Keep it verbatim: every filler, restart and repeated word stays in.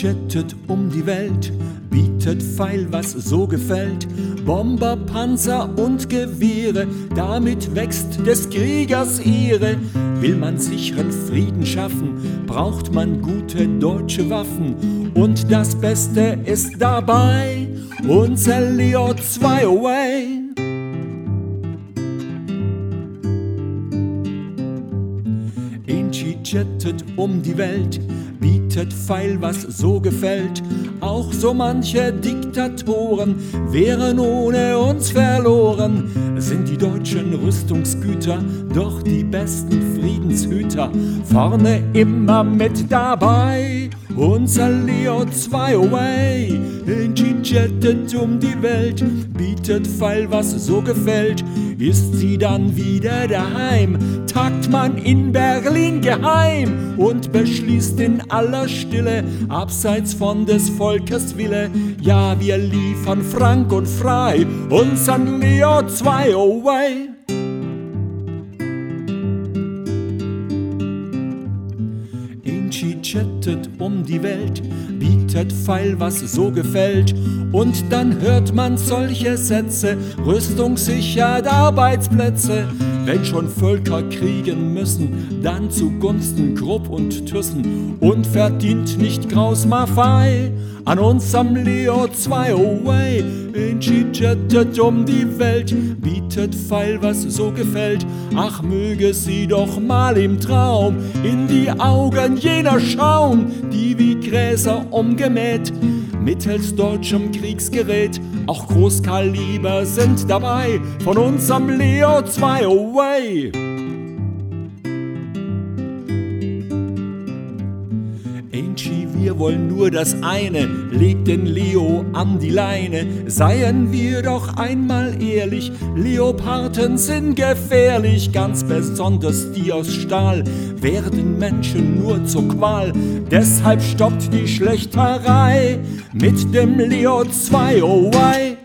jettet um die Welt, bietet Pfeil, was so gefällt, Bomber, Panzer und Gewehre, damit wächst des Kriegers Ehre. Will man sicheren Frieden schaffen, braucht man gute deutsche Waffen. Und das Beste ist dabei unser Leo zwei Away. Inchi jettet um die Welt, bietet Pfeil, was so gefällt. Auch so manche Diktatoren wären ohne uns verloren. Sind die deutschen Rüstungsgüter doch die besten Friedenshüter, vorne immer mit dabei unser Leo zwei Away. Inchi jettet um die Welt, bietet Pfeil, was so gefällt. Ist sie dann wieder daheim, tagt man in Berlin geheim und beschließt in aller Stille, abseits von des Volkes Wille, ja, wir liefern frank und frei unsern Leo zwei Away. Inchi jettet um die Welt, bietet Pfeil, was so gefällt. Und dann hört man solche Sätze: Rüstung sichert Arbeitsplätze. Wenn schon Völker kriegen müssen, dann zugunsten Krupp und Thyssen. Und verdient nicht Graus Maffei an unserem Leo zwei Away. Inchi jettet um die Welt, bietet Pfeil, was so gefällt. Ach, möge sie doch mal im Traum in die Augen jener schauen, die wie Gräser umgemäht mittels deutschem Kriegsgerät. Auch Großkaliber sind dabei von unserem Leo zwei Away. Inchi, wir wollen nur das eine, legt den Leo an die Leine. Seien wir doch einmal ehrlich, Leoparden sind gefährlich, ganz besonders die aus Stahl werden Menschen nur zur Qual. Deshalb stoppt die Schlächterei mit dem Leo zwei Away.